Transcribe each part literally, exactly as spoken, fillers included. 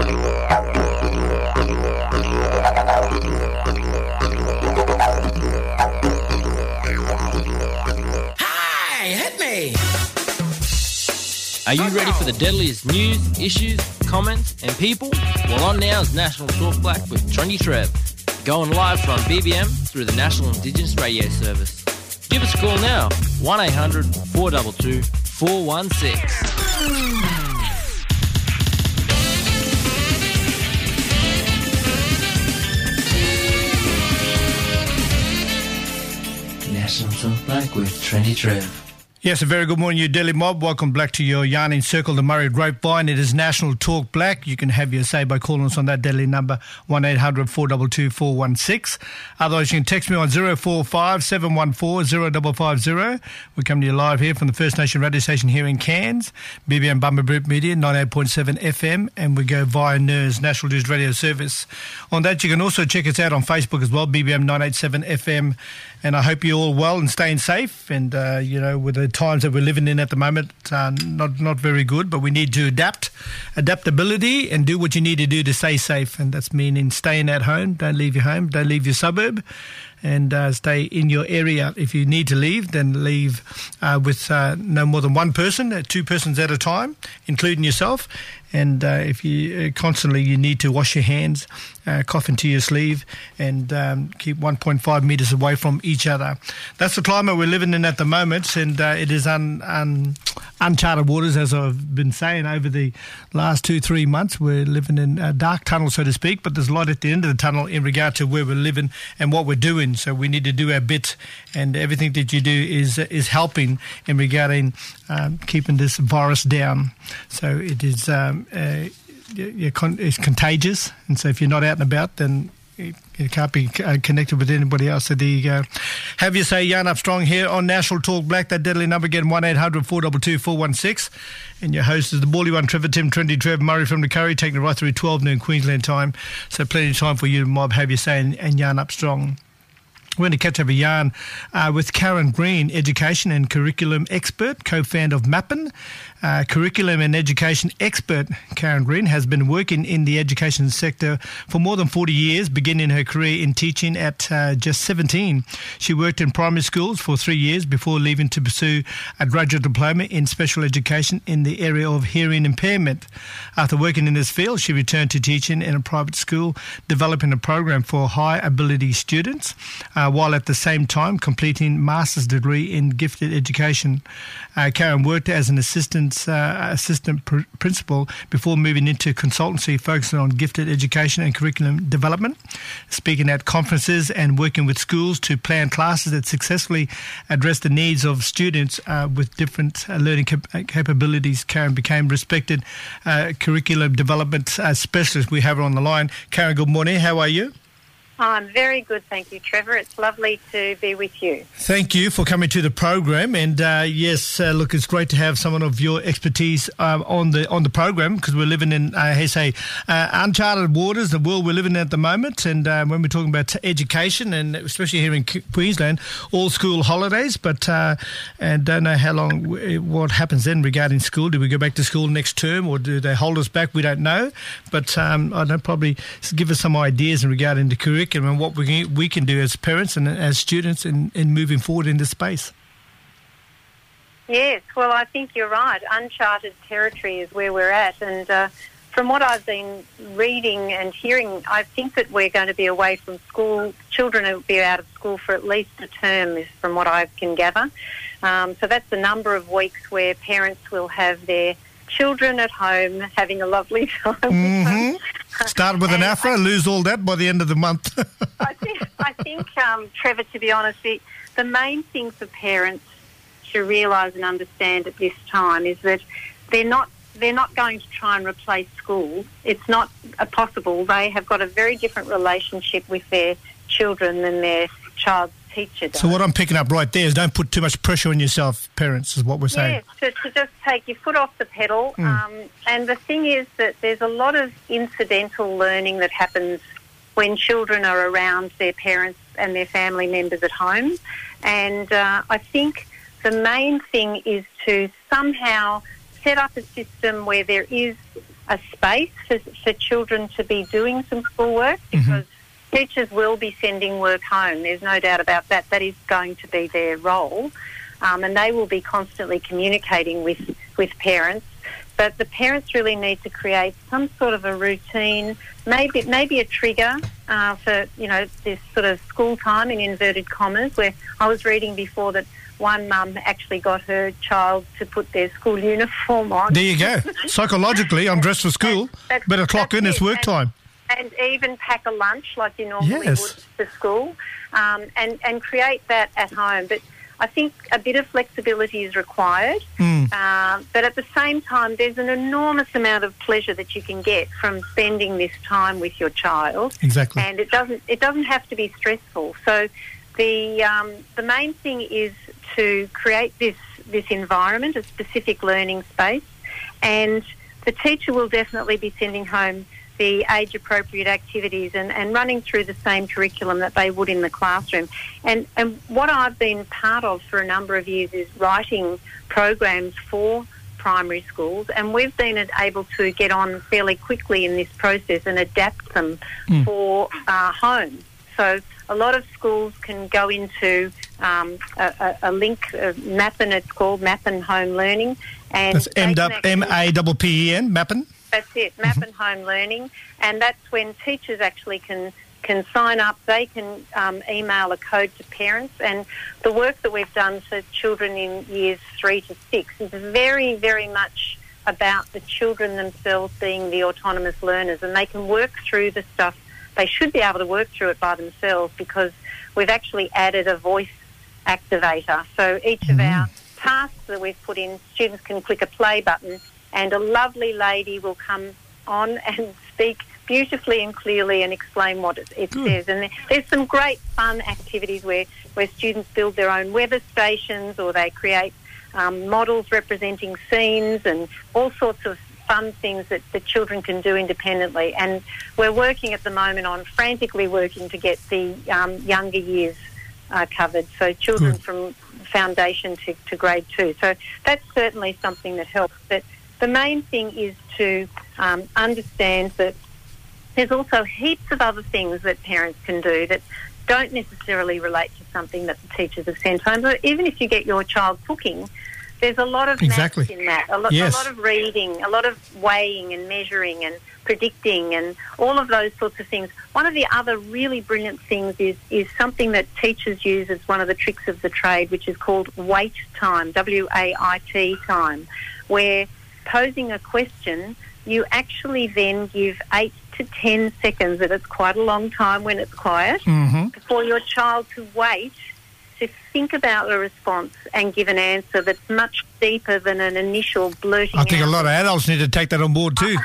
Hey, hit me! Are you ready for the deadliest news, issues, comments and people? Well, on now is National Talk Black with Trendy Trev. Going live from B B M through the National Indigenous Radio Service. Give us a call now, one eight hundred four two two four one six. National Talk Black with Trendy Trev. Yes, a very good morning, you Daily Mob. Welcome back to your Yarning Circle, the Murray Grapevine. It is National Talk Black. You can have your say by calling us on that deadly number, one eight hundred four two two four one six. Otherwise, you can text me on zero four five seven one four zero five five zero. We're coming to you live here from the First Nation radio station here in Cairns, B B M Bumba Group Media, ninety-eight point seven F M, and we go via N E R S, National News Radio Service. On that, you can also check us out on Facebook as well, B B M nine eighty-seven F M. And I hope you're all well and staying safe. And, uh, you know, with the times that we're living in at the moment, uh, not not very good, but we need to adapt, adaptability and do what you need to do to stay safe. And that's meaning staying at home. Don't leave your home. Don't leave your suburb. And uh, stay in your area. If you need to leave, then leave uh, with uh, no more than one person, uh, two persons at a time, including yourself. And uh, if you uh, constantly you need to wash your hands, uh, cough into your sleeve, and um, keep one point five metres away from each other. That's the climate we're living in at the moment, and uh, it is un, un, uncharted waters, as I've been saying over the last two, three months. We're living in a dark tunnel, so to speak, but there's light at the end of the tunnel in regard to where we're living and what we're doing. So we need to do our bit, and everything that you do is is helping in regarding um, keeping this virus down. So it is um, uh, you're con- it's contagious, and so if you're not out and about, then you, you can't be uh, connected with anybody else. So there you go. Have you say Yarn Up Strong here on National Talk Black. That deadly number again, one eight hundred four two two four one six. And your host is the Bally One, Trevor Tim, Trendy Trev, Murray from the Curry, taking it right through twelve noon Queensland time. So plenty of time for you to mob, have you say, and, and Yarn Up Strong. We're going to catch up a yarn uh, with Karen Green, education and curriculum expert, co-founder of Mappin. Uh, curriculum and education expert Karen Green has been working in the education sector for more than forty years, beginning her career in teaching at uh, just seventeen. She worked in primary schools for three years before leaving to pursue a graduate diploma in special education in the area of hearing impairment. After working in this field, she returned to teaching in a private school, developing a program for high-ability students, uh, while at the same time completing master's degree in gifted education. Uh, Karen worked as an assistant uh, assistant pr- principal before moving into consultancy, focusing on gifted education and curriculum development, speaking at conferences and working with schools to plan classes that successfully address the needs of students uh, with different uh, learning cap- capabilities. Karen became respected uh, curriculum development uh, specialist. We have her on the line. Karen, good morning. How are you? I'm very good, thank you, Trevor. It's lovely to be with you. Thank you for coming to the program. And uh, yes, uh, look, it's great to have someone of your expertise um, on the on the program, because we're living in, uh, I say, uh, uncharted waters, the world we're living in at the moment. And uh, when we're talking about education, and especially here in Queensland, all school holidays, but uh, and don't know how long, what happens then regarding school. Do we go back to school next term, or do they hold us back? We don't know. But um, I don't know, probably give us some ideas in regarding the curriculum and what we can, we can do as parents and as students in, in moving forward in this space. Yes, well, I think you're right. Uncharted territory is where we're at. And uh, from what I've been reading and hearing, I think that we're going to be away from school. Children will be out of school for at least a term, is from what I can gather. Um, so that's a number of weeks where parents will have their children at home having a lovely time. Mm-hmm. Start with an afro, lose all that by the end of the month. I think, I think um, Trevor, to be honest, the, the main thing for parents to realise and understand at this time is that they're not they're not going to try and replace school. It's not uh, possible. They have got a very different relationship with their children than their child's teacher does. So what I'm picking up right there is don't put too much pressure on yourself, parents, is what we're saying. Yes, to, to just take your foot off the pedal. Mm. Um, and the thing is that there's a lot of incidental learning that happens when children are around their parents and their family members at home. And uh, I think the main thing is to somehow set up a system where there is a space for, for children to be doing some schoolwork, because mm-hmm. teachers will be sending work home. There's no doubt about that. That is going to be their role. Um, and they will be constantly communicating with, with parents. But the parents really need to create some sort of a routine, maybe maybe a trigger uh, for, you know, this sort of school time in inverted commas, where I was reading before that one mum actually got her child to put their school uniform on. There you go. Psychologically, I'm dressed for school. That's, Better clock in, it's work and, time. And even pack a lunch like you normally yes. would for school, um, and, and create that at home. But I think a bit of flexibility is required, mm. uh, but at the same time, there's an enormous amount of pleasure that you can get from spending this time with your child. Exactly. And it doesn't it doesn't have to be stressful. So the um, the main thing is to create this this environment, a specific learning space, and the teacher will definitely be sending home the age-appropriate activities and, and running through the same curriculum that they would in the classroom. And, and what I've been part of for a number of years is writing programs for primary schools, and we've been able to get on fairly quickly in this process and adapt them mm. for uh, home. So a lot of schools can go into um, a, a link, uh, Mappen it's called, Mappen Home Learning. And that's M A P P E N, Mappen? That's it, Mappen mm-hmm. Home Learning, and that's when teachers actually can can sign up. They can um, email a code to parents, and the work that we've done for children in years three to six is very, very much about the children themselves being the autonomous learners, and they can work through the stuff. They should be able to work through it by themselves, because we've actually added a voice activator. So each mm-hmm. of our tasks that we've put in, students can click a play button, and a lovely lady will come on and speak beautifully and clearly and explain what it, it says. And there's some great fun activities where, where students build their own weather stations, or they create um, models representing scenes, and all sorts of fun things that the children can do independently. And we're working at the moment on, frantically working to get the um, younger years uh, covered, so children Good. from foundation to, to grade two. So that's certainly something that helps. But the main thing is to um, understand that there's also heaps of other things that parents can do that don't necessarily relate to something that the teachers have sent home. But even if you get your child cooking, there's a lot of exactly. maths in that, a lot, yes. a lot of reading, a lot of weighing and measuring and predicting and all of those sorts of things. One of the other really brilliant things is, is something that teachers use as one of the tricks of the trade, which is called wait time, W A I T time, where posing a question, you actually then give eight to ten seconds, and it's quite a long time when it's quiet, mm-hmm. for your child to wait to think about a response and give an answer that's much deeper than an initial blurting out. I think out. a lot of adults need to take that on board too.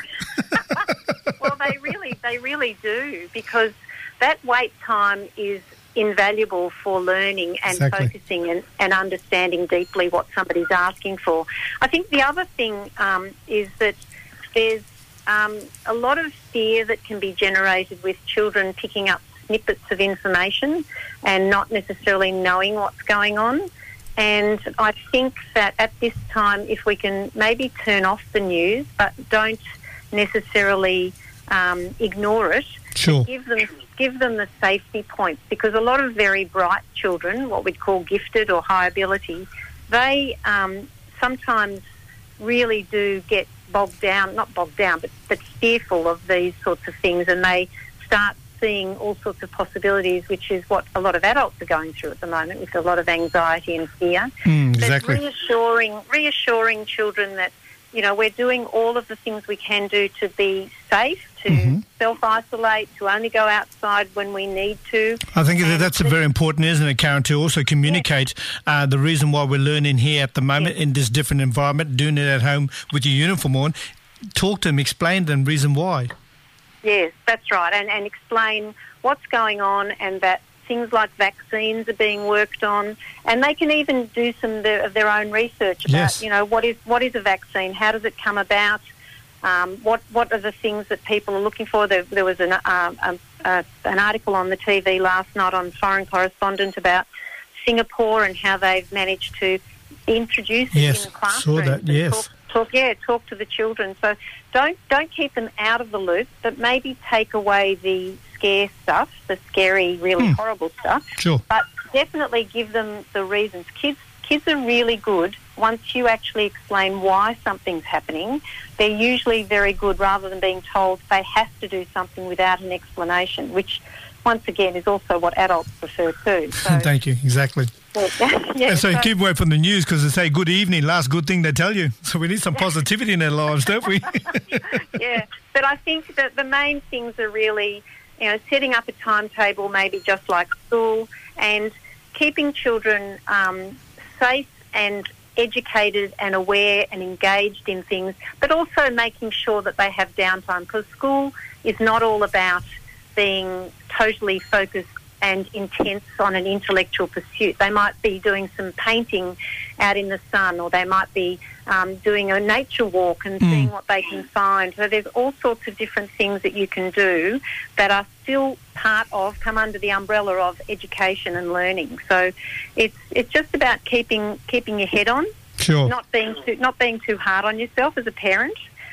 Well, they really, they really do, because that wait time is invaluable for learning and exactly. focusing and, and understanding deeply what somebody's asking for. I think the other thing um, is that there's um, a lot of fear that can be generated with children picking up snippets of information and not necessarily knowing what's going on. And I think that at this time, if we can maybe turn off the news, but don't necessarily um, ignore it, sure. give them give them the safety points, because a lot of very bright children, what we'd call gifted or high ability, they um, sometimes really do get bogged down, not bogged down, but, but fearful of these sorts of things, and they start seeing all sorts of possibilities, which is what a lot of adults are going through at the moment, with a lot of anxiety and fear. Mm, exactly. But reassuring, reassuring children that, you know, we're doing all of the things we can do to be safe, to mm-hmm. self-isolate, to only go outside when we need to. I think and that's very important, isn't it, Karen, to also communicate yes. uh, the reason why we're learning here at the moment yes. in this different environment, doing it at home with your uniform on. Talk to them, explain to them reason why. Yes, that's right, and, and explain what's going on, and that things like vaccines are being worked on, and they can even do some of their, of their own research about, yes. you know, what is what is a vaccine, how does it come about, um, what what are the things that people are looking for. There, there was an uh, um, uh, an article on the T V last night on Foreign Correspondent about Singapore and how they've managed to introduce yes, it in the classroom. saw that, yes. Talk, Talk, yeah, talk to the children. So don't don't keep them out of the loop, but maybe take away the scare stuff, the scary, really Hmm. horrible stuff. Sure. But definitely give them the reasons. Kids kids are really good once you actually explain why something's happening. They're usually very good rather than being told they have to do something without an explanation, which once again is also what adults prefer too. So, Thank you. Exactly. yeah, And so, so- keep away from the news because they say good evening, last good thing they tell you. So we need some positivity in our lives, don't we? yeah, but I think that the main things are really, you know, setting up a timetable, maybe just like school, and keeping children um, safe and educated and aware and engaged in things, but also making sure that they have downtime, because school is not all about being totally focused and intense on an intellectual pursuit. They might be doing some painting out in the sun, or they might be um, doing a nature walk and Mm. seeing what they can find. So there's all sorts of different things that you can do that are still part of, come under the umbrella of education and learning. So it's it's just about keeping keeping your head on, Sure. not being too, not being too hard on yourself as a parent.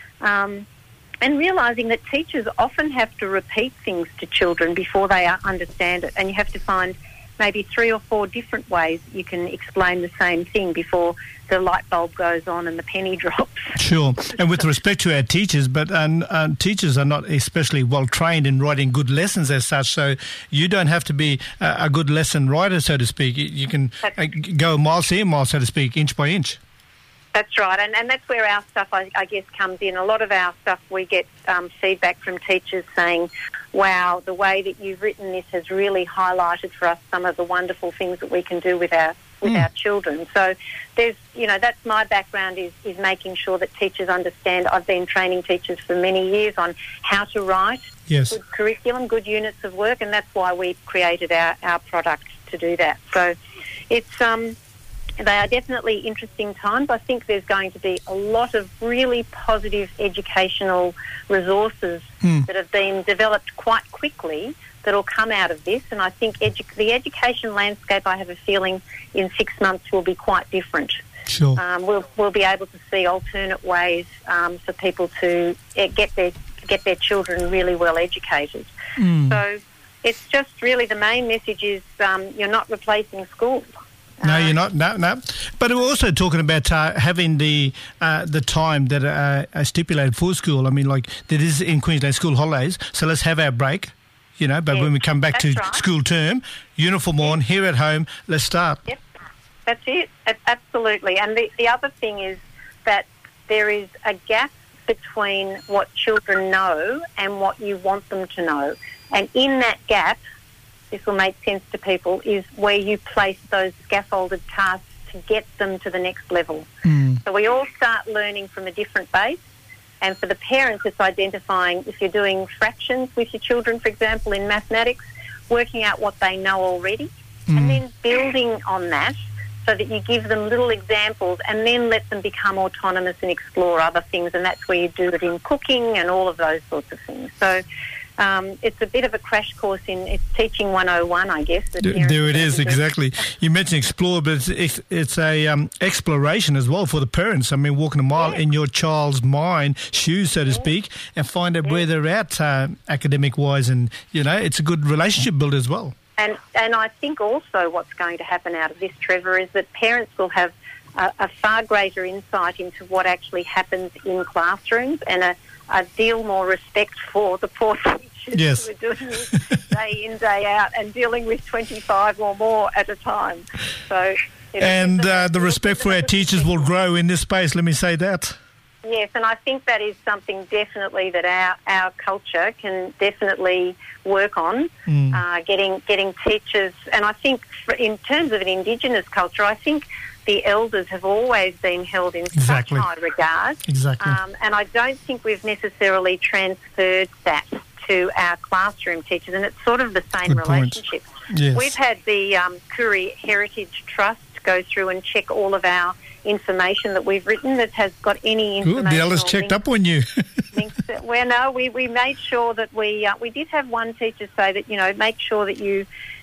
Um, And realising that teachers often have to repeat things to children before they uh, understand it, and you have to find maybe three or four different ways you can explain the same thing before the light bulb goes on and the penny drops. Sure. And with respect to our teachers, but um, uh, teachers are not especially well trained in writing good lessons as such, so you don't have to be a, a good lesson writer, so to speak. You, you can uh, go miles here, miles, so to speak, inch by inch. That's right, and, and that's where our stuff, I, I guess, comes in. A lot of our stuff, we get um, feedback from teachers saying, wow, the way that you've written this has really highlighted for us some of the wonderful things that we can do with our with Mm. our children. So there's, you know, that's my background is, is making sure that teachers understand. I've been training teachers for many years on how to write Yes. good curriculum, good units of work, and that's why we created our, our product to do that. So it's... um. They are definitely interesting times. I think there's going to be a lot of really positive educational resources Mm. that have been developed quite quickly that will come out of this. And I think edu- the education landscape, I have a feeling, in six months will be quite different. Sure. Um, we'll, we'll be able to see alternate ways um, for people to uh, get their get their children really well educated. Mm. So it's just really the main message is um, you're not replacing school. No, you're not. No, no. But we're also talking about uh, having the uh, the time that uh, are stipulated for school. I mean, like there is in Queensland school holidays, so let's have our break, you know. But Yes, when we come back to that's right. school term, uniform on, here at home, let's start. Yep, that's it. A- Absolutely. And the, the other thing is that there is a gap between what children know and what you want them to know. And in that gap, this will make sense to people, is where you place those scaffolded tasks to get them to the next level. Mm. So we all start learning from a different base. And for the parents, it's identifying if you're doing fractions with your children, for example, in mathematics, working out what they know already, Mm. and then building on that so that you give them little examples and then let them become autonomous and explore other things. And that's where you do it in cooking and all of those sorts of things. So um, it's a bit of a crash course in it's teaching one oh one, I guess. that There parents there it need is, to do. exactly. You mentioned explore, but it's, it's, it's a um, exploration as well for the parents. I mean, walking a mile Yeah. in your child's mind, shoes, so to speak, and find out where they're at uh, academic-wise. And, you know, it's a good relationship builder as well. And and I think also what's going to happen out of this, Trevor, is that parents will have a, a far greater insight into what actually happens in classrooms and a, a deal more respect for the poor teachers Yes. who are doing this day in, day out and dealing with twenty-five or more at a time. So, you know, And it's a- uh, the respect for our teachers will grow in this space, let me say that. Yes, and I think that is something definitely that our, our culture can definitely work on, Mm. uh, getting getting teachers. And I think for, in terms of an Indigenous culture, I think the elders have always been held in Exactly. such high regard. Exactly. Um, and I don't think we've necessarily transferred that to our classroom teachers, and it's sort of the same Good point. relationship. Yes. We've had the um, Koori Heritage Trust go through and check all of our information that we've written that has got any information. Good, the elders or checked links- up on you. links that- well, no, we, we made sure that we uh, we did have one teacher say that, you know, make sure that you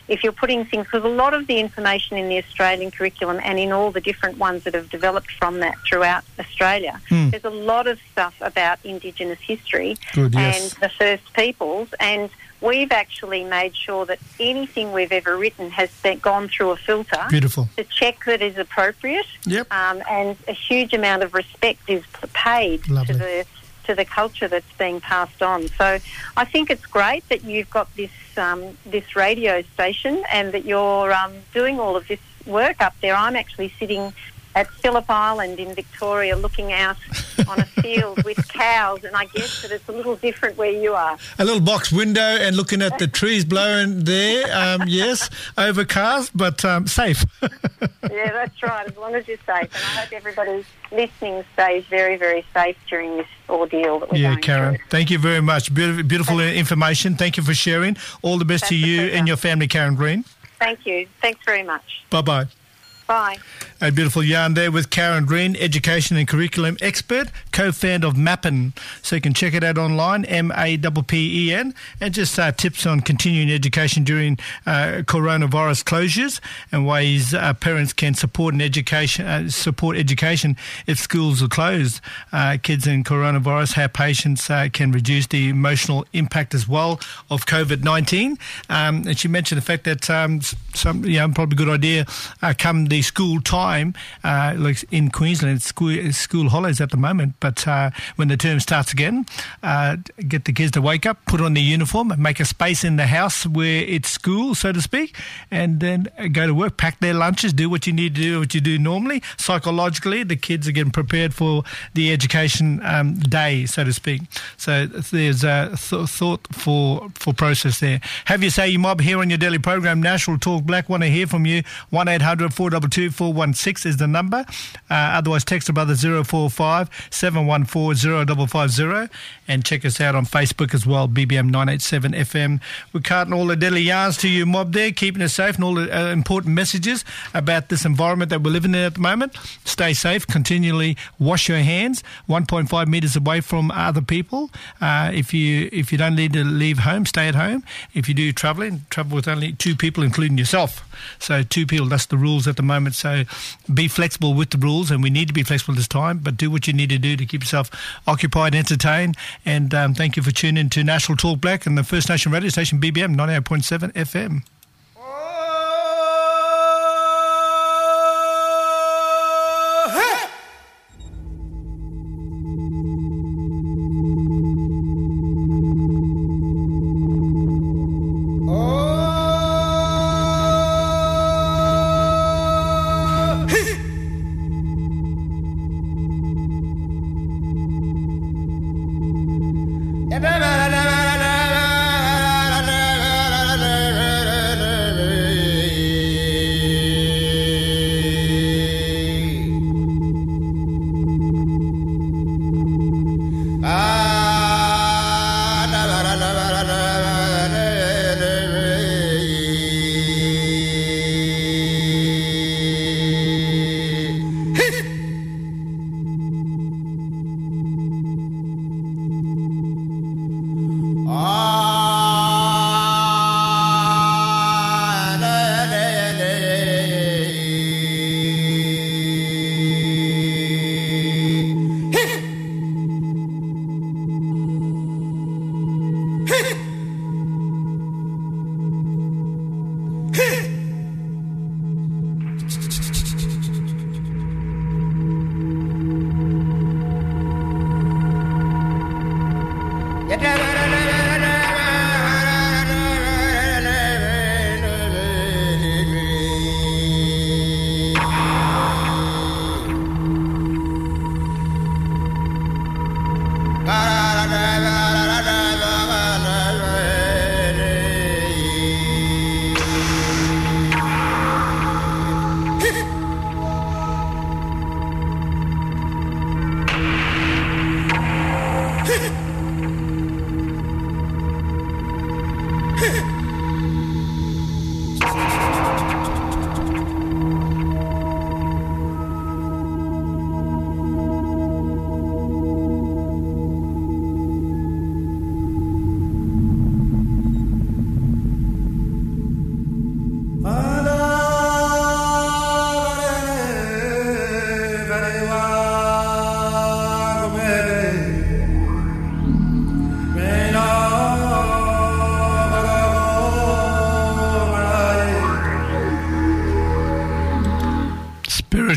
if you're putting things, because a lot of the information in the Australian curriculum and in all the different ones that have developed from that throughout Australia, mm. there's a lot of stuff about Indigenous history Good, yes. and the First Peoples, and we've actually made sure that anything we've ever written has been, gone through a filter Beautiful. to check that is appropriate, Yep. um, and a huge amount of respect is paid Lovely. to the to the culture that's being passed on. So I think it's great that you've got this um, this radio station and that you're um, doing all of this work up there. I'm actually sitting at Phillip Island in Victoria looking out on a field with cows, and I guess that it's a little different where you are. A little box window and looking at the trees blowing there, um, yes, overcast, but um, safe. Yeah, that's right, as long as you're safe. And I hope everybody listening stays very, very safe during this ordeal that we're Yeah, going Karen, through. thank you very much. Beautiful, beautiful information. Thank you for sharing. All the best That's to a you pleasure. and your family, Karen Green. Thank you. Thanks very much. Bye-bye. Bye. A beautiful yarn there with Karen Green, education and curriculum expert, co-founder of Mappen. So you can check it out online, M A P P E N, and just uh, tips on continuing education during uh, coronavirus closures and ways uh, parents can support an education, uh, support education if schools are closed. Uh, kids in coronavirus, how patients uh, can reduce the emotional impact as well of COVID nineteen. Um, and she mentioned the fact that um, some, you know, probably a good idea uh, come the school time, uh, like in Queensland, it's school, school holidays at the moment, but uh, when the term starts again, uh, get the kids to wake up, put on their uniform, make a space in the house where it's school, so to speak, and then go to work, pack their lunches, do what you need to do, what you do normally. Psychologically, the kids are getting prepared for the education um, day, so to speak. So there's a th- thought for for process there. Have you say you mob here on your daily program, National Talk Black. Want to hear from you. one eight hundred four two two four one six is the number. Uh, otherwise, text a brother zero four five seven one four zero five five zero, and check us out on Facebook as well, B B M nine eighty-seven F M. We're carting all the deadly yarns to you, mob there, keeping us safe, and all the uh, important messages about this environment that we're living in at the moment. Stay safe, continually wash your hands one point five metres away from other people. Uh, if you if you don't need to leave home, stay at home. If you do travelling, travel with only two people, including yourself. So two people, that's the rules at the moment. So be flexible with the rules, and we need to be flexible this time, but do what you need to do to keep yourself occupied, entertained. And um, thank you for tuning in to National Talk Black and the First Nation radio station, B B M ninety-eight point seven F M.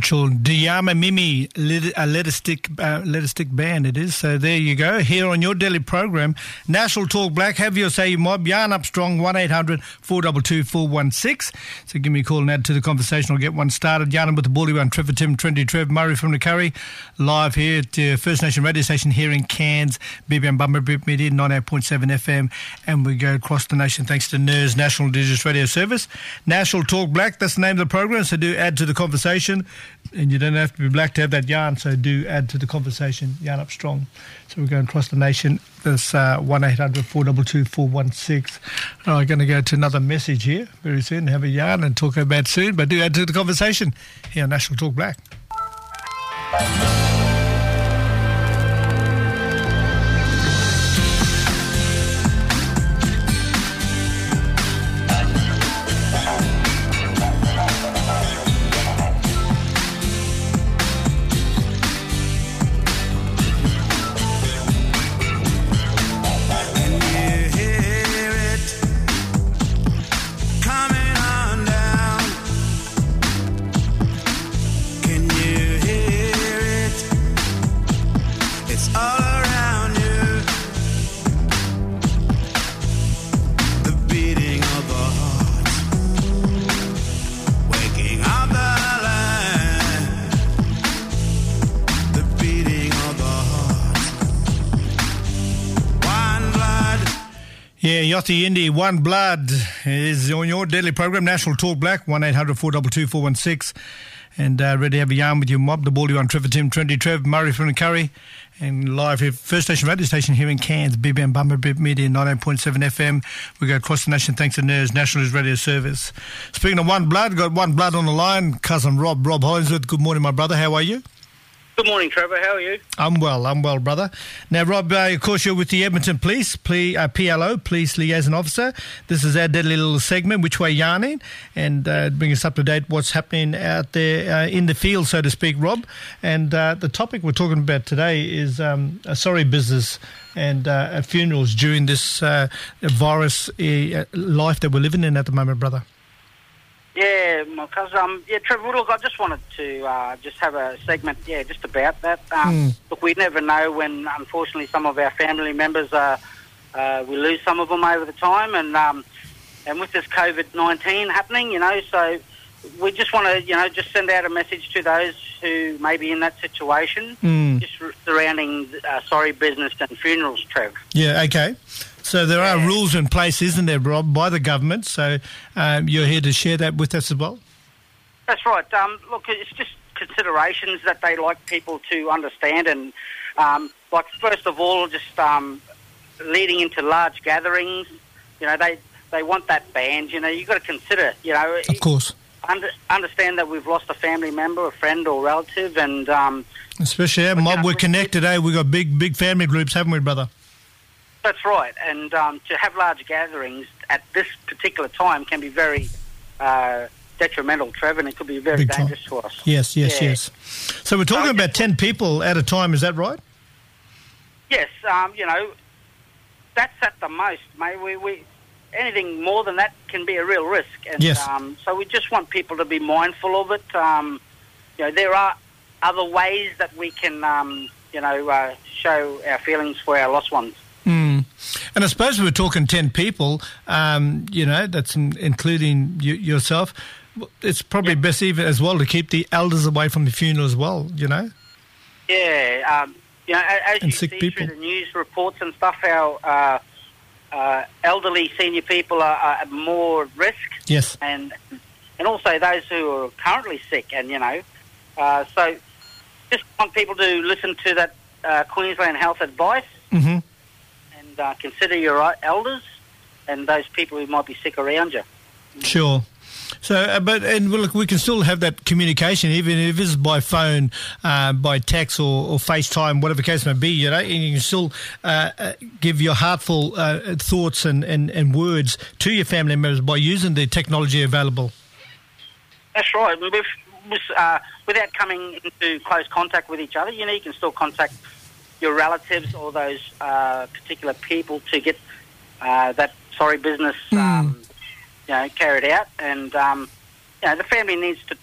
spiritual Diyama Mimi lit- uh, letter stick uh, letter stick band it is. So there you go. Here on your daily program, National Talk Black. Have your say, mob. Yarn up strong. one eight hundred four two two four one six. So give me a call and add to the conversation. I'll get one started. Yarn with the Baldy One. Trevor Tim, Trendy Trev, Murray from the Curry, live here at uh, First Nation radio station here in Cairns, B B M Bummer Bip Media, ninety-eight point seven F M, and we go across the nation thanks to N I R S, National Indigenous Radio Service. National Talk Black. That's the name of the program. So do add to the conversation, and you don't have to be black to have that yarn, so do add to the conversation. Yarn up strong. So we're going across the nation. That's uh, one eight hundred four two two four one six. Oh, I'm going to go to another message here very soon, have a yarn and talk about soon, but do add to the conversation here on National Talk Black. Yeah, Yachty Indy, One Blood is on your daily program, National Talk Black, one eight hundred four two two four one six. And uh, ready to have a yarn with your mob, the Baldy One, Trevor Tim, Trendy Trev, Murray from the Curry, and live here, First Station radio station here in Cairns, B B M Bummer Bip Media, ninety-eight point seven F M. We go across the nation thanks to N I R S, National News Radio Service. Speaking of One Blood, got One Blood on the line, cousin Rob, Rob Hollingsworth. Good morning, my brother. How are you? Good morning, Trevor. How are you? I'm well. I'm well, brother. Now, Rob, uh, of course, you're with the Edmonton Police, P- uh, P L O, Police Liaison Officer. This is our deadly little segment, Which Way Yarning, and uh, bring us up to date what's happening out there uh, in the field, so to speak, Rob. And uh, the topic we're talking about today is um, a sorry business and uh, at funerals during this uh, virus uh, life that we're living in at the moment, brother. Yeah, because um, yeah, Trevor. Look, I just wanted to uh, just have a segment, yeah, just about that. Um, mm. Look, we never know when, unfortunately, some of our family members uh, uh, we lose some of them over the time, and um, and with this COVID nineteen happening, you know, so we just want to, you know, just send out a message to those who may be in that situation, mm. just surrounding uh, sorry business and funerals, Trev. Yeah. Okay. So there are rules in place, isn't there, Rob, by the government? So um, you're here to share that with us as well? That's right. Um, look, it's just considerations that they like people to understand. And, um, like, first of all, just um, leading into large gatherings, you know, they, they want that band. You know, you've got to consider, you know. Of course. Under, understand that we've lost a family member, a friend or relative. and um, Especially our mob, we're connected, eh? We've got big, big family groups, haven't we, brother? That's right, and um, to have large gatherings at this particular time can be very uh, detrimental, Trevor, and it could be very Big dangerous time. to us. Yes, yes, yeah. yes. So we're talking so about ten people at a time, is that right? Yes, um, you know, that's at the most, mate. We, we, anything more than that can be a real risk. And, yes. Um, so we just want people to be mindful of it. Um, you know, there are other ways that we can, um, you know, uh, show our feelings for our lost ones. Mm. And I suppose we're talking ten people, um, you know, that's in, including you, yourself. It's probably yep. best even as well to keep the elders away from the funeral as well, you know? Yeah, um, you know, as and you sick see people. through the news reports and stuff, our uh, uh, elderly senior people are, are at more risk. Yes. And and also those who are currently sick, and, you know, uh, so just want people to listen to that uh, Queensland health advice. Mm-hmm. Uh, consider your elders and those people who might be sick around you. Sure. So, uh, but and look, we can still have that communication, even if it's by phone, uh, by text, or, or FaceTime, whatever the case may be. You know, and you can still uh, uh, give your heartful uh, thoughts and, and, and words to your family members by using the technology available. That's right. With, with, uh, without coming into close contact with each other, you know, you can still contact your relatives or those uh, particular people to get uh, that sorry business, um, mm. you know, carried out. And um, you know, the family needs to talk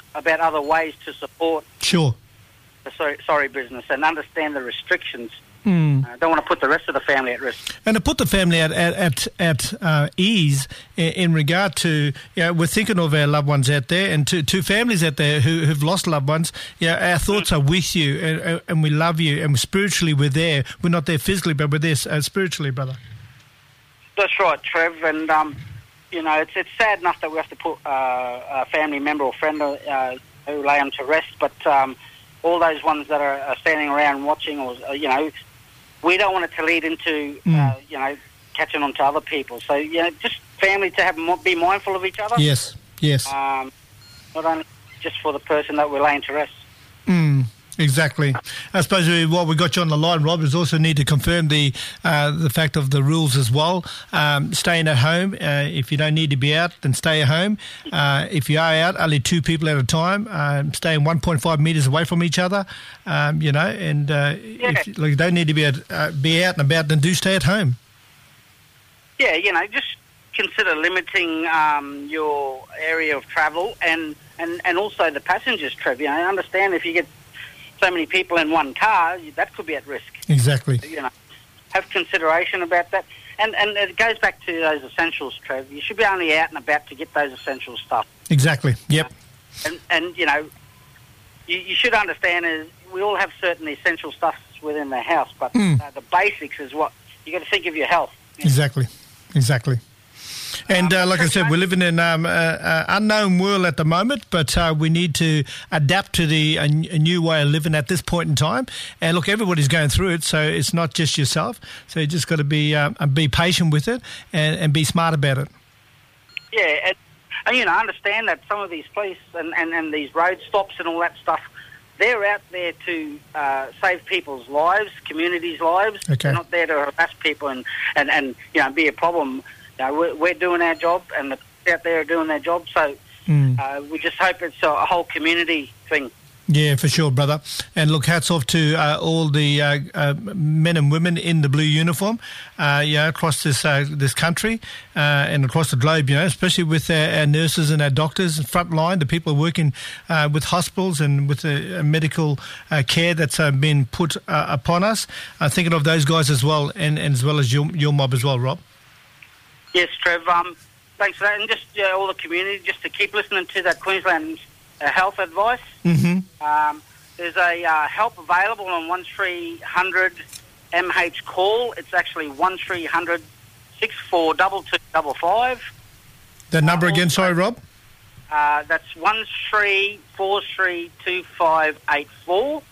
about other ways to support Sure. the sorry, sorry business and understand the restrictions. Mm. I uh, don't want to put the rest of the family at risk. And to put the family at at at, at uh, ease in, in regard to, you know, we're thinking of our loved ones out there, and to, to families out there who who've lost loved ones. Yeah, you know, our thoughts are with you, and, and we love you, and spiritually we're there. We're not there physically, but we're there uh, spiritually, brother. That's right, Trev. And um, you know, it's it's sad enough that we have to put uh, a family member or friend uh, who lay them to rest, but um, all those ones that are, are standing around watching, or uh, you know. We don't want it to lead into, mm. uh, you know, catching on to other people. So, you know, just family to have be mindful of each other. Yes, yes. Um, not only just for the person that we're laying to rest. Mm, exactly. I suppose we, while we got you on the line, Rob, is also need to confirm the uh, the fact of the rules as well. Um, staying at home. Uh, if you don't need to be out, then stay at home. Uh, if you are out, only two people at a time. Um, staying one point five metres away from each other. Um, you know, and uh, yeah. if like, you don't need to be, at, uh, be out and about, then do stay at home. Yeah, you know, just consider limiting um, your area of travel and, and, and also the passengers, Trev. You know, I understand if you get so many people in one car, that could be at risk. Exactly. You know, have consideration about that. And, and it goes back to those essentials, Trev. You should be only out and about to get those essential stuff. Exactly, yep. And, and you know, you, you should understand is we all have certain essential stuff within the house, but mm. uh, the basics is what you got to think of your health. You know? Exactly, exactly. And uh, like I said, we're living in an um, uh, uh, unknown world at the moment, but uh, we need to adapt to the a, a new way of living at this point in time. And look, everybody's going through it, so it's not just yourself. So you just got to be uh, be patient with it and, and be smart about it. Yeah, and, and you know, understand that some of these police and, and, and these road stops and all that stuff, they're out there to uh, save people's lives, communities' lives. Okay. They're not there to harass people and, and, and you know, be a problem. You know, we're, we're doing our job, and the people out there are doing their job. So mm. uh, we just hope it's a, a whole community thing. Yeah, for sure, brother. And look, hats off to uh, all the uh, uh, men and women in the blue uniform, uh, you know, across this uh, this country uh, and across the globe, you know, especially with our, our nurses and our doctors, front line, the people working uh, with hospitals and with the uh, medical uh, care that's uh, been put uh, upon us. Uh, thinking of those guys as well, and, and as well as your, your mob as well, Rob. Yes, Trev. Um, thanks for that. And just uh, all the community, just to keep listening to that Queensland uh, health advice. Mm-hmm. Um, there's a uh, help available on one three hundred M H call. It's actually one three hundred six four two two five five. That number uh, again, also, sorry, Rob? Uh, that's one three four three two five eight four.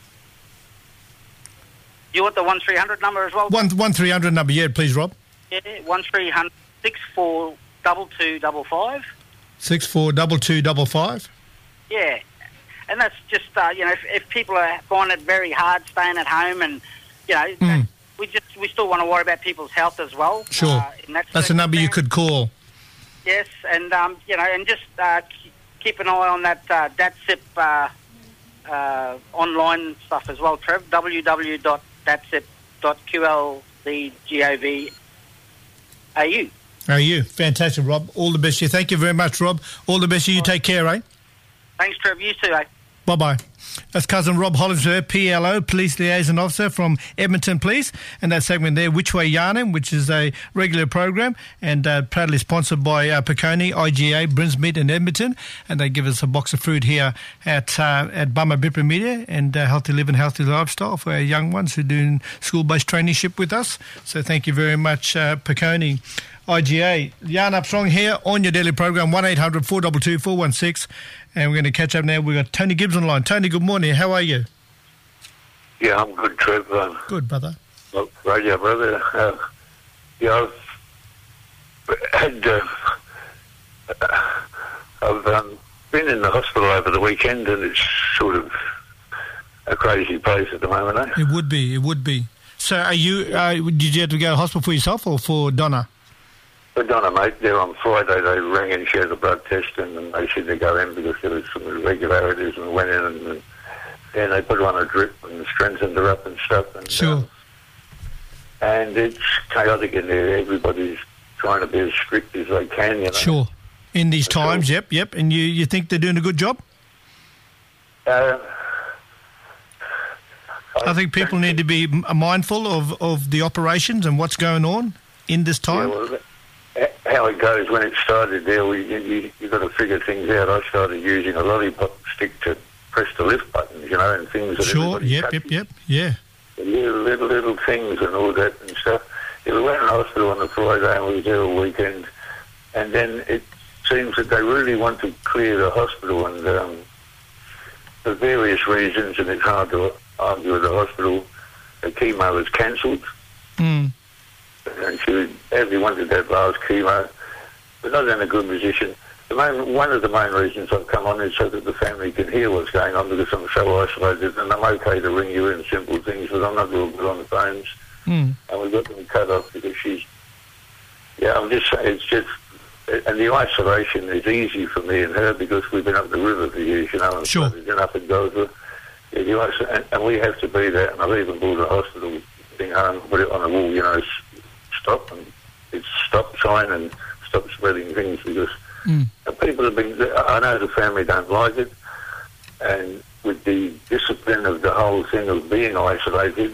You want the one three hundred number as well? One one three hundred number, yeah, please, Rob. Yeah, one three hundred six four two two five five. Six four double two double five. Yeah, and that's just uh, you know if, if people are find it very hard staying at home, and you know mm. that, we just we still want to worry about people's health as well. Sure, uh, that that's a number you could call. Yes, and um, you know, and just uh, keep an eye on that uh, D A T S I P uh, uh, online stuff as well, Trev. w w w dot d a t s i p dot q l d gov a u. How are you? Fantastic, Rob. All the best to you. Thank you very much, Rob. All the best to you. Take care, eh? Thanks, Trev. You too, eh? Bye-bye. That's Cousin Rob Hollingsworth, P L O, Police Liaison Officer from Edmonton Police. And that segment there, Which Way Yarning, which is a regular program and uh, proudly sponsored by uh, Peconi, I G A, Brinsmead and Edmonton. And they give us a box of fruit here at uh, at Bummer Bipper Media and uh, Healthy Living, Healthy Lifestyle for our young ones who are doing school-based traineeship with us. So thank you very much, uh, Peconi. I G A. Yarn Up Strong here on your daily program, one eight hundred four two two four one six. And we're going to catch up now. We've got Tony Gibbs on the line. Tony, good morning. How are you? Yeah, I'm good, Trev. Um, good, brother. Well, radio, brother. Uh, yeah, I've had... Uh, I've um, been in the hospital over the weekend, and it's sort of a crazy place at the moment, eh? It would be. It would be. So are you... Uh, did you have to go to hospital for yourself or for Donna? For Donna, mate. There on Friday, they rang and shared the blood test, and they said to go in because there was some irregularities, and went in, and, and then they put her on a drip and strengthened her up and stuff. And, sure. Um, and it's chaotic in there. Everybody's trying to be as strict as they can, you know. Sure. In these times, sure. yep, yep. And you, you think they're doing a good job? Uh, I think people need to be m- mindful of, of the operations and what's going on in this time. Yeah, well, how it goes when it started there, we, you, you've got to figure things out. I started using a lollipop stick to press the lift buttons, you know, and things that Sure, everybody yep, touches. yep, yep, yeah. Little, little, little things and all that and stuff. Yeah, we went to the hospital on the Friday and we was there all weekend, and then it seems that they really want to clear the hospital, and um, for various reasons, and it's hard to argue with the hospital, the chemo was cancelled. Mm. And she badly wanted that last chemo, but not in a good position. The main, one of the main reasons I've come on is so that the family can hear what's going on, because I'm so isolated, and I'm okay to ring you in simple things, but I'm not real good on the phones. Mm. And we've got them cut off because she's... Yeah, I'm just saying, it's just... And the isolation is easy for me and her because we've been up the river for years, you know, and Sure. There's enough to go to. Yeah, the iso- and, and we have to be there, and I've even bought a hospital thing home, put it on the wall, you know, stop, and it's stop sign and stop spreading things, because Mm. people have been, I know the family don't like it, and with the discipline of the whole thing of being isolated,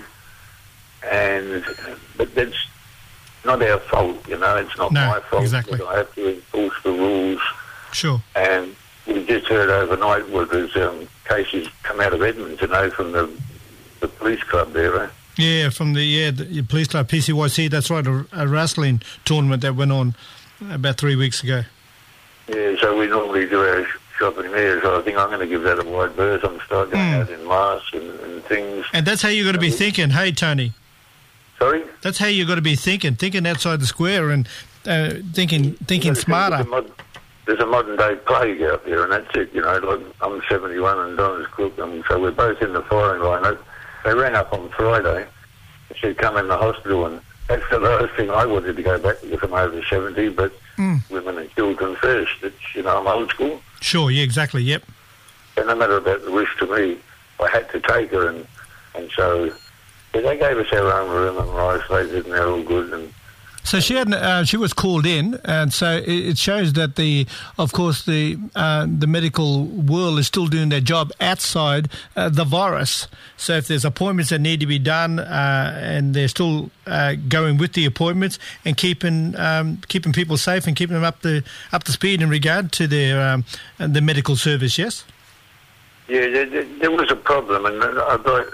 and but that's not our fault, you know, it's not No, my fault. exactly. I have to enforce the rules, Sure. and we just heard overnight where there's um, cases come out of Edmonton, you know, from the the police club there, eh? Yeah, from the yeah the police club, P C Y C, that's right, a, a wrestling tournament that went on about three weeks ago. Yeah, so we normally do our shopping there, so I think I'm going to give that a wide berth. I'm starting going Mm. out in masks and, and things. And that's how you got to be thinking, hey, Tony. Sorry? That's how you got to be thinking, thinking outside the square and uh, thinking thinking There's a- smarter. There's a, mod, there's a modern day plague out there, and that's it, you know. Like, I'm seventy-one and Donna's Cook, and so we're both in the firing line. They, they rang up on Friday and said, come in the hospital, and that's the last thing I wanted to go back because I'm over seventy, but Mm. women and children first. It's, you know, I'm old school. Sure, yeah, exactly, yep. And no matter about the risk to me, I had to take her, and and so yeah, they gave us our own room, and we're isolated, and they're all good. And So she had uh, she was called in, and so it, it shows that the, of course, the uh, the medical world is still doing their job outside uh, the virus. So if there's appointments that need to be done, uh, and they're still uh, going with the appointments and keeping um, keeping people safe and keeping them up to up to speed in regard to their um, the medical service. Yes. yeah, there, there, there was a problem, and I thought.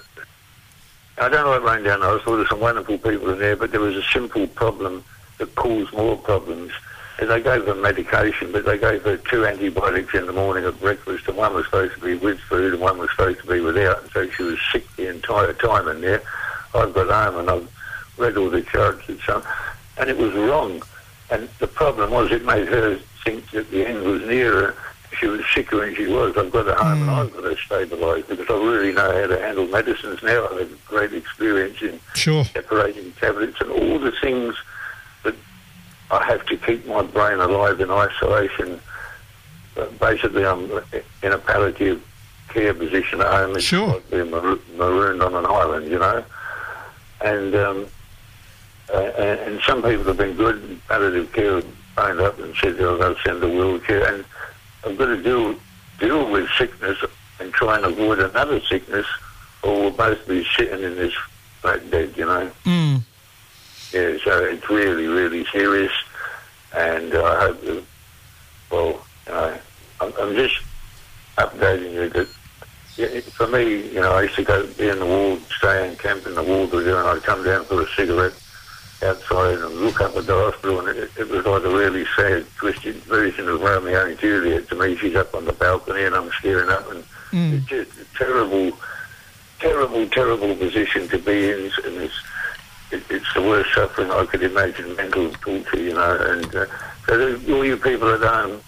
I don't know what ran down the hospital. There's some wonderful people in there, but there was a simple problem that caused more problems. And they gave her medication, but they gave her two antibiotics in the morning at breakfast, and one was supposed to be with food and one was supposed to be without. And so she was sick the entire time in there. I've got home and I've read all the charts and so on, and it was wrong. And the problem was it made her think that the end was nearer. She was sicker than she was. I've got her home and I've got her stabilised because I really know how to handle medicines now. I have great experience in Sure. separating tablets and all the things that I have to keep my brain alive in isolation. But basically, I'm in a palliative care position at home. It's Sure. like being mar- marooned on an island, you know. And um, uh, and, and some people have been good. In palliative care have phoned up and said they'll go send a wheelchair. And I've got to deal deal with sickness and try and avoid another sickness, or we'll both be sitting in this flat bed, you know. Mm. Yeah, so it's really, really serious, and uh, I hope that, well, you know, I'm, I'm just updating you that, yeah, for me, you know, I used to go be in the ward, stay and camp in the ward with her, and I'd come down for a cigarette outside and look up at the hospital, and it, it was like a really sad, twisted version of Romeo and Juliet. To me, she's up on the balcony and I'm staring up, and Mm. it's just a terrible, terrible, terrible position to be in, and it's, it, it's the worst suffering I could imagine, mental torture, you know, and uh, so all you people at home,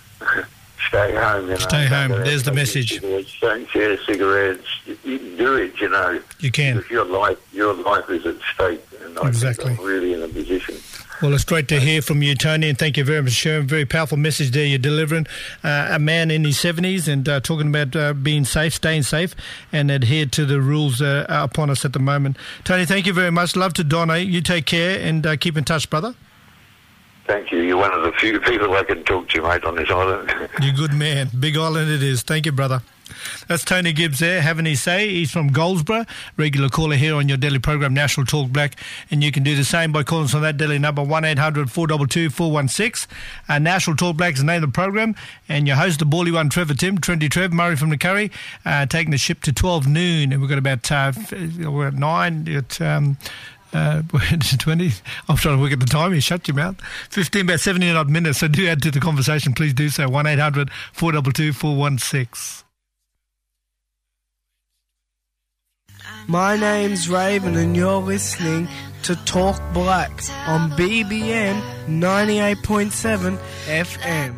stay home, you know. Stay home. Don't There's the take message. cigarettes, don't share cigarettes. You, you can do it, you know. You can. Because your life, your life is at stake, and I Exactly. think I'm really in a position. Well, it's great to hear from you, Tony, and thank you very much for sharing. Very powerful message there you're delivering. Uh, a man in his seventies and uh, talking about uh, being safe, staying safe, and adhere to the rules uh, upon us at the moment. Tony, thank you very much. Love to donate. You take care and uh, keep in touch, brother. Thank you. You're one of the few people I can talk to, mate, on this island. You're a good man. Big island it is. Thank you, brother. That's Tony Gibbs there, having his say. He's from Goldsboro, regular caller here on your daily program, National Talk Black. And you can do the same by calling us on that daily number, one eight hundred four two two four one six. Uh, National Talk Black is the name of the program. And your host, the Bally One, Trevor Tim, Trendy Trev, Murray from the Curry, uh, taking the ship to twelve noon. And we've got about, uh, we're at nine, at, um, uh, twenty. I'm trying to work at the time. You shut your mouth. fifteen, about seventeen odd minutes. So do add to the conversation. Please do so. one eight hundred four two two four one six. My name's Raven and you're listening to Talk Black on B B M ninety-eight point seven F M.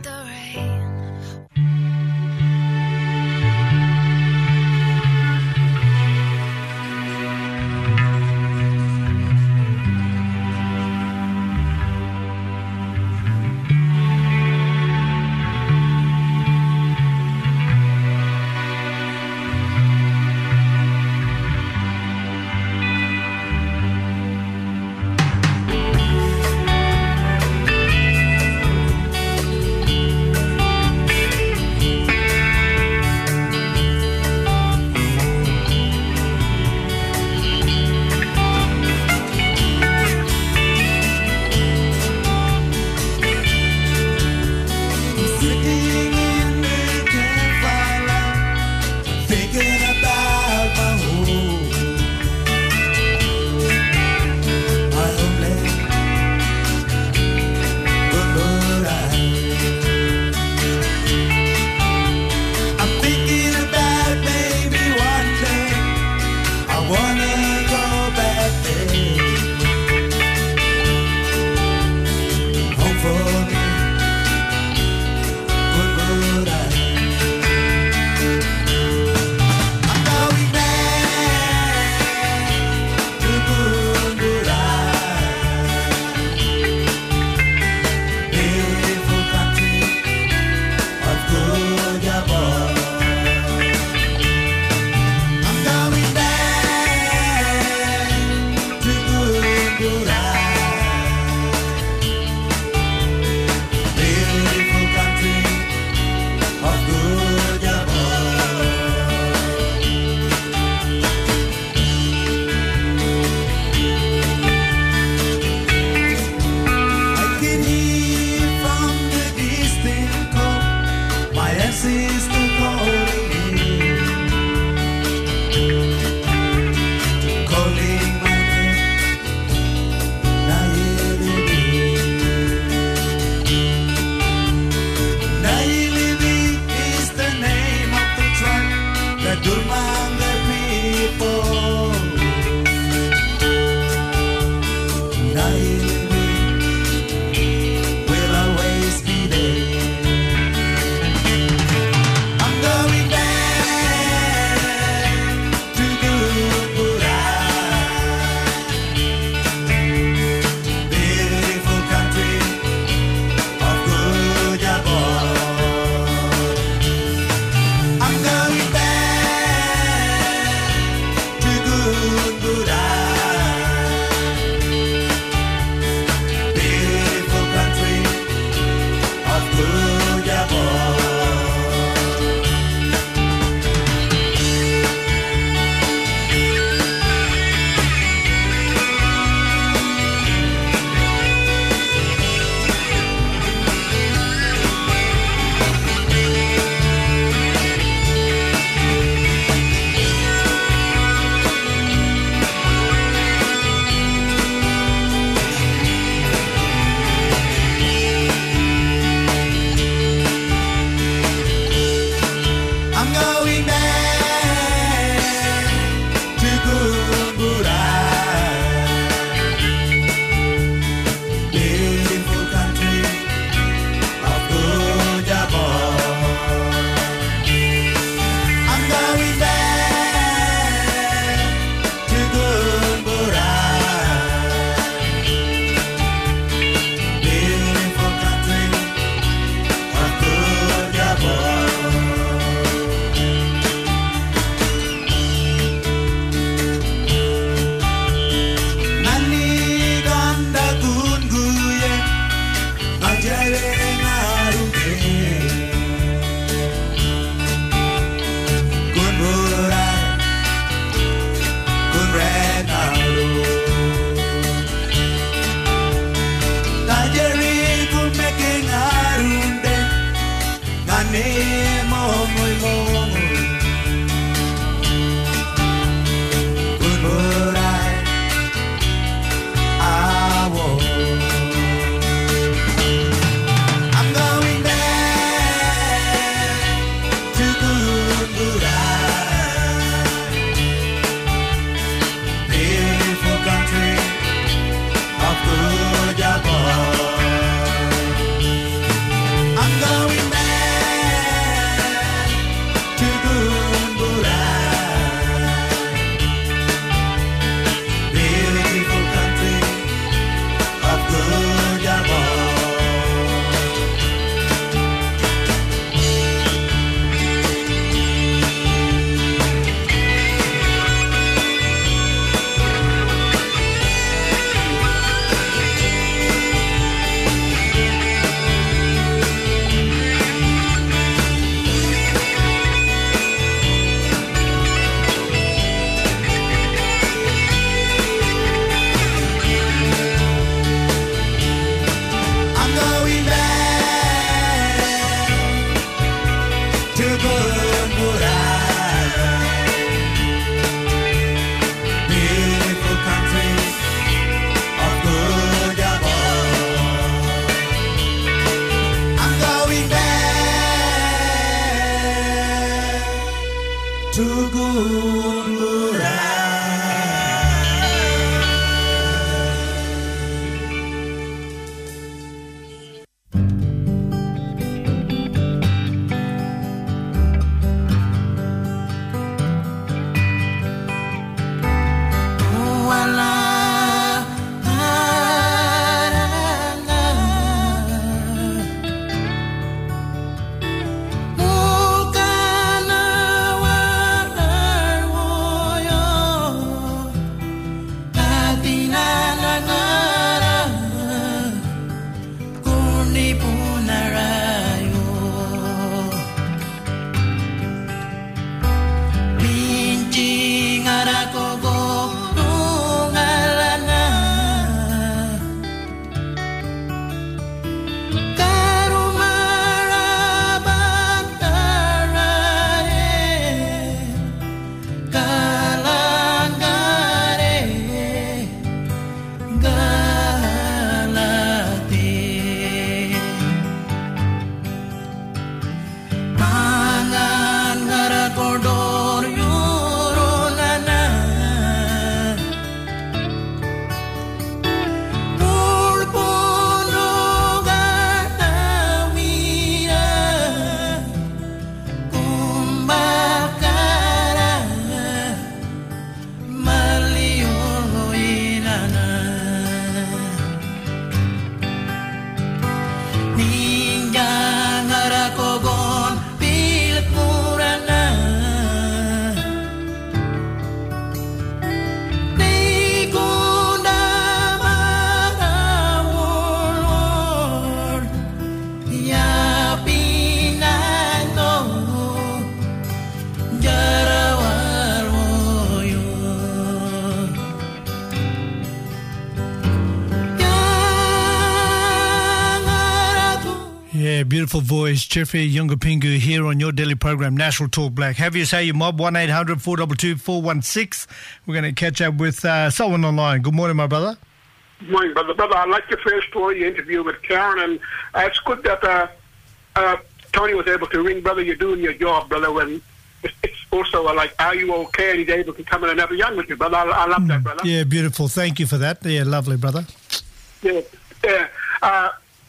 Beautiful voice, Jeffrey Yungapingu here on your daily program, National Talk Black. Have you say your mob, one eight hundred four two two four one six. We're going to catch up with uh, someone online. Good morning, my brother. Good morning, brother. Brother, I like your first story, your interview with Karen, and uh, it's good that uh, uh, Tony was able to ring, brother. You're doing your job, brother, when it's, it's also uh, like, are you okay? And he's able to come in and have a yarn with you, brother. I, I love mm, that, brother. Yeah, beautiful. Thank you for that. Yeah, lovely, brother. Yeah, yeah. Uh,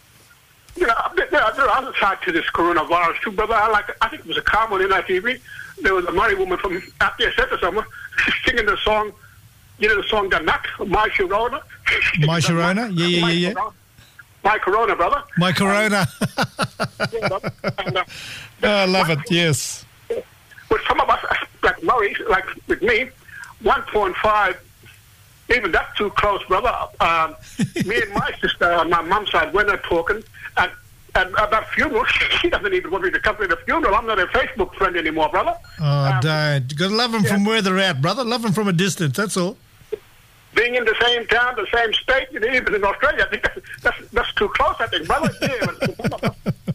You know, there, there are other sides to this coronavirus too, brother. I like. I think it was a car on N I T V. There was a Māori woman from out there, Centre somewhere, singing the song. You know the song, "The Nut," My Sharona. My Sharona, yeah, yeah, yeah, yeah. My Corona, brother. My Corona. Yeah, brother. And, uh, oh, I love it. Yes. With some of us, like Murray, like with me, one point five. Even that's too close, brother. Um, me and my sister on my mum's side, we're not talking. And, and about funerals, she doesn't even want me to come to the funeral. I'm not a Facebook friend anymore, brother. Oh, um, don't. You got to love them yeah. from where they're at, brother. Love them from a distance, that's all. Being in the same town, the same state, you know, even in Australia, I think that's, that's, that's too close, I think, brother. Yeah.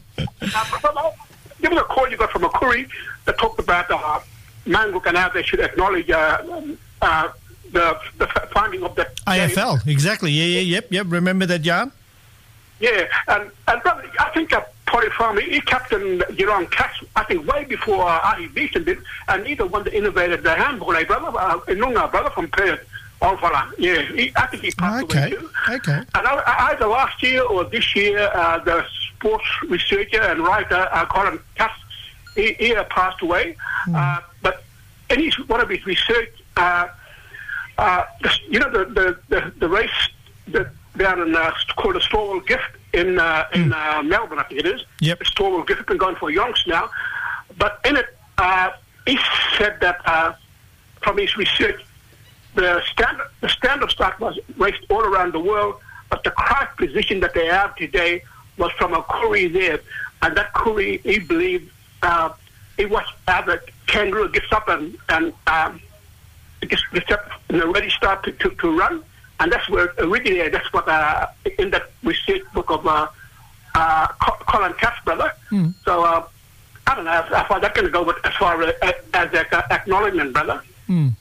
uh, brother, give us a call you got from Makuri that talked about uh, Mangu Canal. They should acknowledge uh, uh, the, the finding of the I F L, exactly. Yeah, yeah, yep, yep. Remember that, Jan? Yeah, and, and brother, I think that Potty Farm, he captained Geelong Cats, I think, way before uh, Artie Beeson did, and he the one that innovated the handball, eh, brother? Uh, Inunga, brother, from Perth. Old fella. Yeah, he, I think he passed okay. away too. Okay. And I, either last year or this year, uh, the sports researcher and writer, uh, Colin Cass, he, he uh, passed away. Mm. Uh, but in his, one of his research, uh, uh, the, you know, the, the, the, the race that down in uh, called a Storwell Gift in uh, in uh, Melbourne, I think it is. Yep. Storwell Gift has been going for yonks now, but in it, uh, he said that uh, from his research, the standard the standard start was raced all around the world, but the craft position that they have today was from a Koori there, and that Koori, he believed, uh, it was either kangaroo gets up and and um, gets, gets up and already start to, to, to run. And that's where originated. That's what uh, in that research book of uh, uh, Colin Cass, brother. Mm. So uh, I don't know how far that's going to go with, as far as, as uh, acknowledgement, brother. Mm.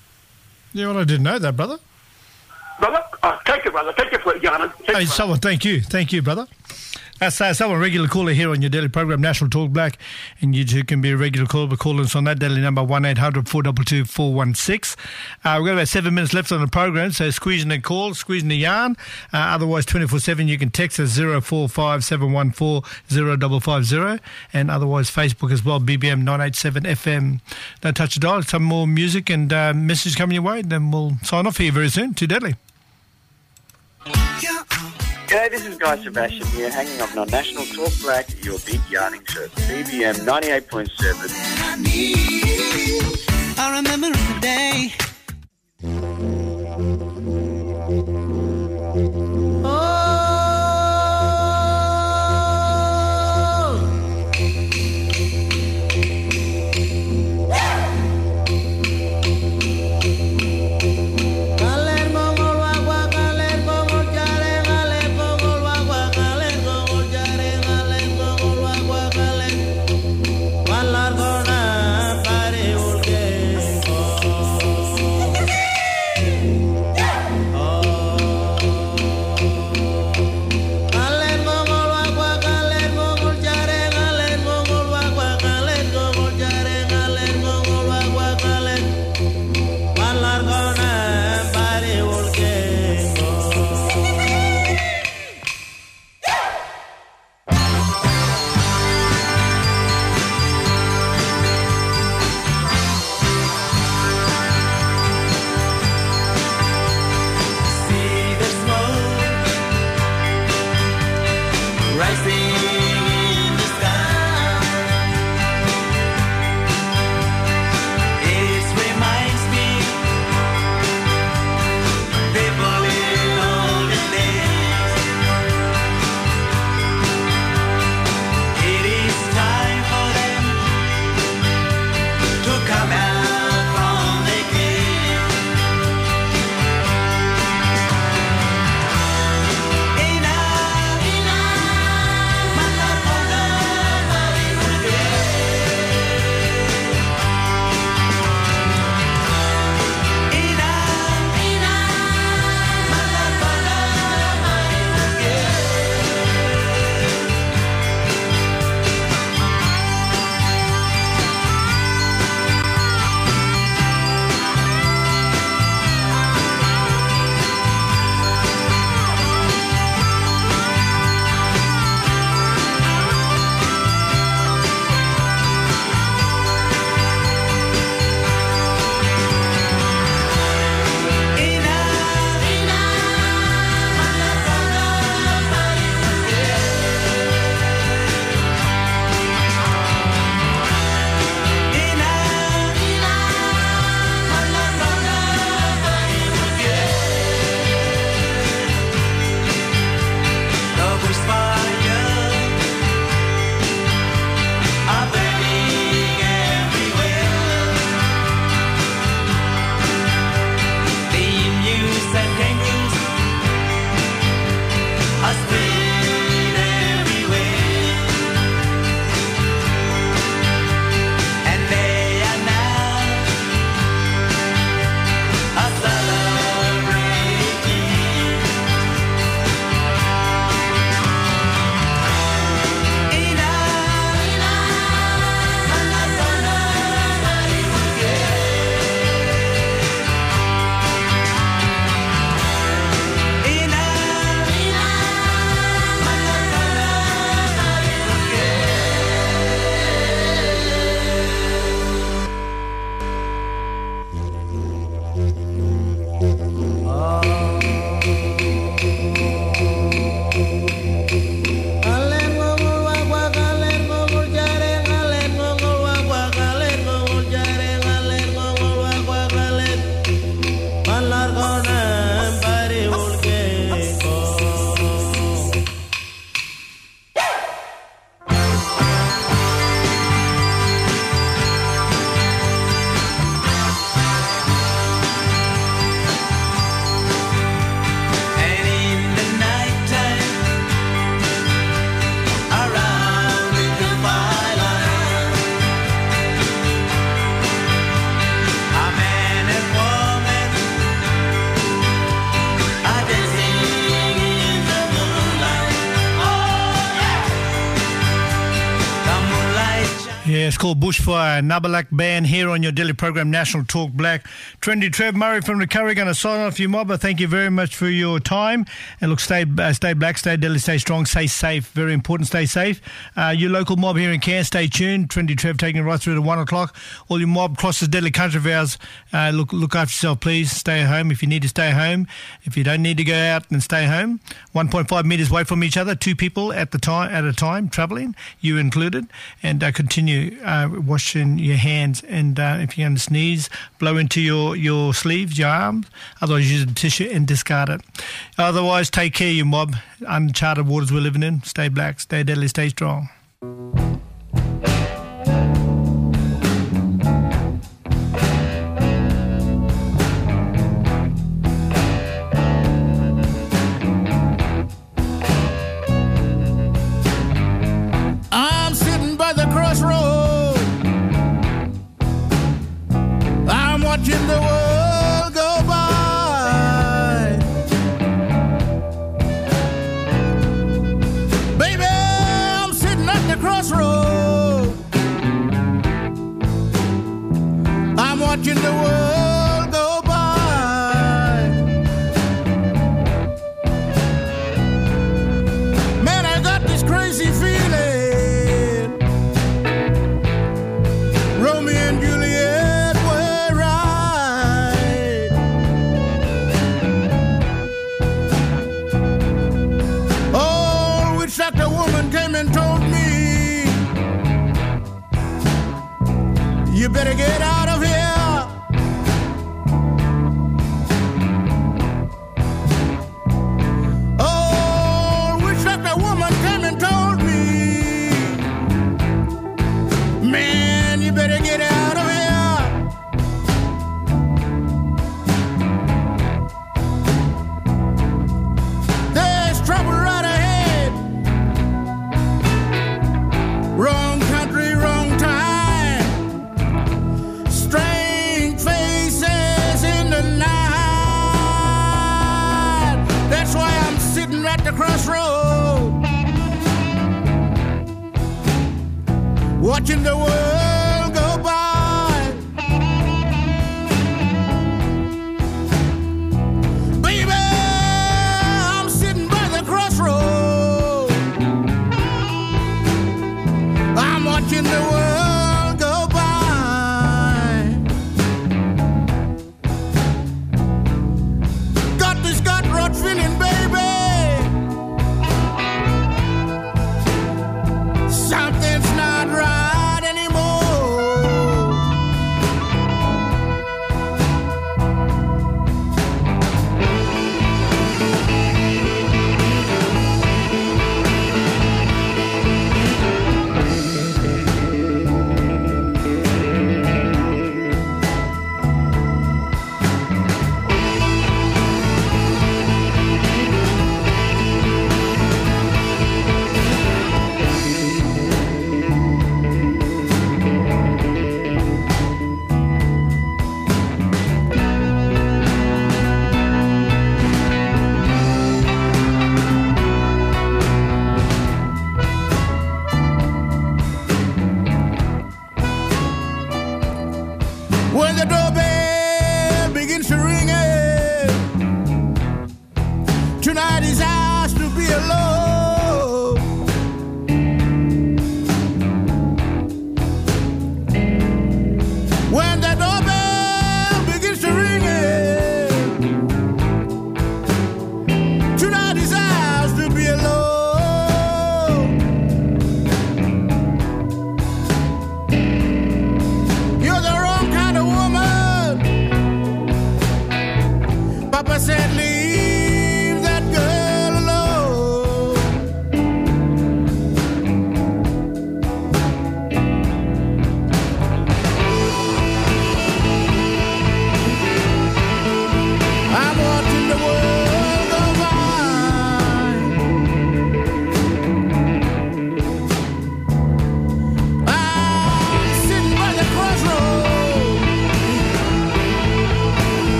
Yeah, well, I didn't know that, brother. Brother, uh, thank you, brother. Thank you for it, John. Hey, someone, thank you, thank you, brother. That's uh, someone regular caller here on your daily program, National Talk Black, and you too can be a regular caller, but call us on that daily number one eight hundred four two two four one six. Uh, we've got about seven minutes left on the program, so squeezing a call, squeezing a yarn. Uh, otherwise, twenty-four seven, you can text us zero four five seven one four zero five five zero, and otherwise Facebook as well, B B M nine eight seven F M. Don't touch the dial. Some more music and uh, messages coming your way, then we'll sign off here very soon. Too deadly. G'day, this is Guy Sebastian here, hanging up on National Talk Black, your big yarning show, B B M ninety-eight point seven. I remember the day. Rising Yeah, it's called Bushfire. Nubalak Band here on your daily program, National Talk Black. Trendy Trev Murray from the Curry going to sign off you, mob. Thank you very much for your time. And look, stay uh, stay black, stay deadly, stay strong, stay safe. Very important, stay safe. Uh, your local mob here in Cairns, stay tuned. Trendy Trev taking it right through to one o'clock. All your mob across this deadly country of ours, uh, look look after yourself, please. Stay at home if you need to stay home. If you don't need to go out, then stay home. one point five metres away from each other, two people at the time at a time travelling, you included, and uh, continue uh, washing your hands. And uh, if you're going to sneeze, blow into your, your sleeves, your arms. Otherwise, use a tissue and discard it. Otherwise, take care, you mob. Uncharted waters we're living in. Stay black, stay deadly, stay strong. I'm sitting by the crossroad. I'm watching the world go by. Baby, I'm sitting at the crossroad. I'm watching the world go by. Man, I got this crazy feeling. Romeo and Juliet were right. Oh, witch doctor woman came and told me, you better get out of here. Oh, witch doctor woman came and told me, man, you better get out of here. There's trouble right ahead. Wrong country, wrong time. Strange faces in the night. That's why I'm sitting at the crossroad, watching the world go by. Baby, I'm sitting by the crossroad. I'm watching the world go by. Got this gut rot feeling, baby. Something's not right anymore.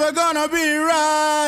never gonna be right.